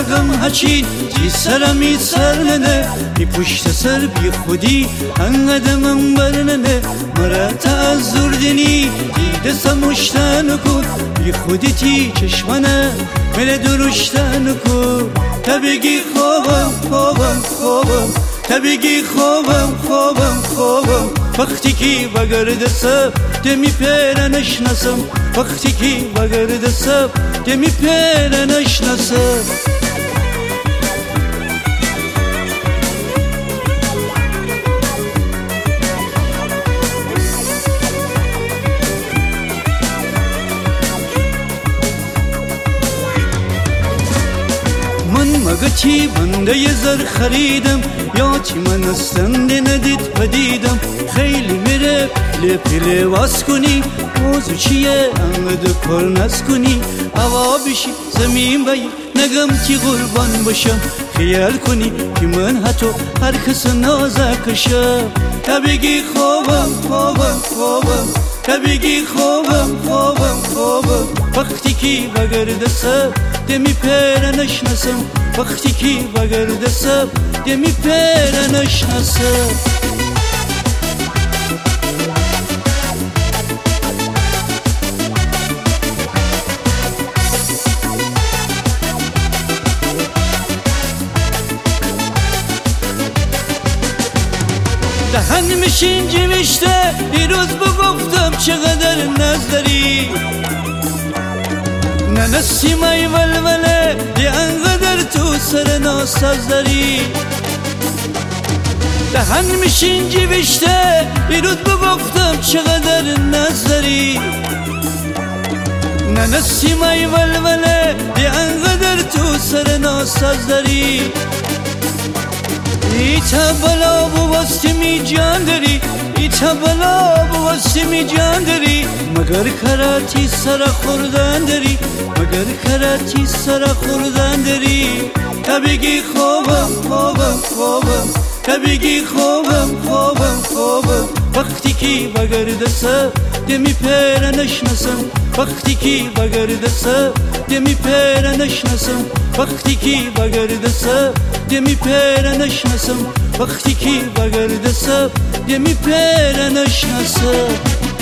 غم هچین بی سرمی سر ننه بی پشت سر بی خودی انقدر من برننه مرا تعذر دینی دیده سمشتن کن بی خودی تی چشمنه مل درشتن کن تا بگی خوابم خوابم خوابم تا بگی خوابم خوابم خوابم وقتی کی بگرد سب دمی پیره نشناسم وقتی کی بگرد سب دمی پیره نشناسم مگه چی بنده ی زر خریدم یا چی من استنده ندید پدیدم خیلی میره پله پله واس کنی موضوع چیه انقدر پر نز کنی هوا بشی زمین بایی نگم که قربان باشم خیال کنی که من حتی هر کس نازکشم تا بگی خوابم خوابم خوابم تا بگی خوابم خوابم خوابم وقتی کی بگرد سب دمی پیره نشناسم وقتی کی بگرد سب دمی پیره نشناسم دهن میشین جوشته دیروز بگفتم چقدر ناز داری نه نسیمای ولوله دی انقدر تو سر ناساز داری دهن میشین جوشته دیروز بگفتم چقدر ناز داری نه نسیمای ولوله دی انقدر تو سر ناساز داری ایتا بلا بواستی می جان داری ایتا بلا بواستی می جان داری مگر کراتی سر خوردن داری مگر کراتی سر خوردن داری تا بگی خوابم خوابم خوابم تا بگی خوابم خوابم خوابم وقتی کی بگرد سب دمی پیره نشناسم وقتی کی بگرد سب دمی پیره نشناسم وقتی کی بگرد سب دمی پیره نشناسم وقتی کی بگرد سب دمی پیره نشناسم